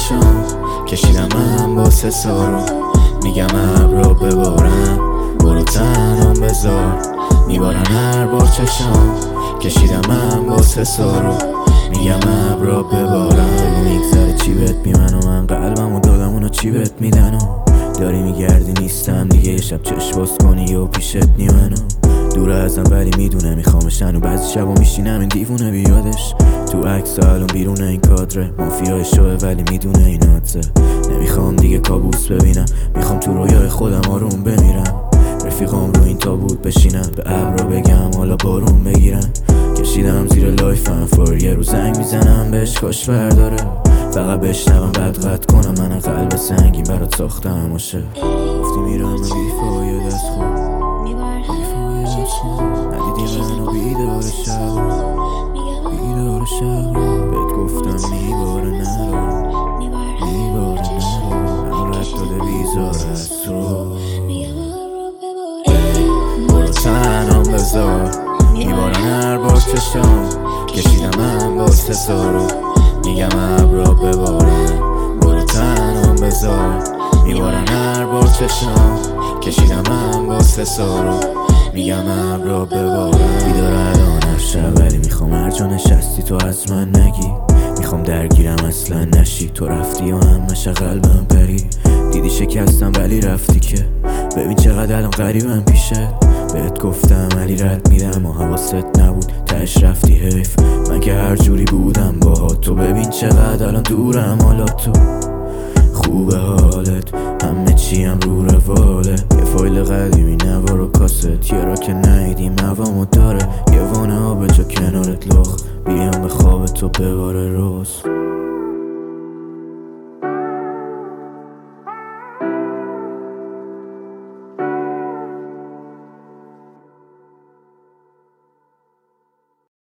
چشم کشیدم من با سارو میگم ابرا ببارم برو تنم بذار میبارن هر بار چشم کشیدم من با سارو میگم ابرا ببارم میگذره چی بهت میمن و من قلبمو دادم اونا چی بهت میدن و داری میگردی نیستم دیگه یه شب چشم باز کنی و پیشت نیمنو دور ازم ولی میدونه میخوامشن و بعضی شبا میشینم این دیوونه بیادش تو عکس الان بیرونه این کادره مافیای شوه ولی میدونه این عادزه نمیخوام دیگه کابوس ببینم میخوام تو رویای خودم آروم بمیرم رفیقام رو این تابوت بشینم به ابرا بگم حالا بارون بگیرن کشیدم زیر لایفم فور یه رو زنگ میزنم بهش کاش برداره فقط بشنوم بعد قد کنم من قلب سنگین برات ساختم باشه گفتی میرم بیفایه دست خود ندیدی منو بیدار شب بهت گفتم میباره نرو منو رد داده بیزار از تو برو تنم بذار میبارن هر بار چشم کشیدم من با سارو میگم ابرا ببارم برو تنم بذار میبارن هر بار چشم کشیدم من با سارو میگم ابرا ببارم بیدار الان هر شب ولی میخوام هر جا نشستی تو از من نگی میخوام درگیرم اصلا نشی تو رفتی و همش قلبم پری دیدی شکستم ولی رفتی که ببین چقدر الان غریبم پیشت بهت گفتم ولی رد میدم و حواست نبود تش رفتی حیف من که هر جوری بودم با تو ببین چقدر الان دورم حالا تو خوبه حالت همه چیم رو رواله یه فایل قدیمی نوار و کاست یه را که نهیدیم هوامو داره یه وانه ها به جا کنارت لخ بیام به خواب تو بباره روز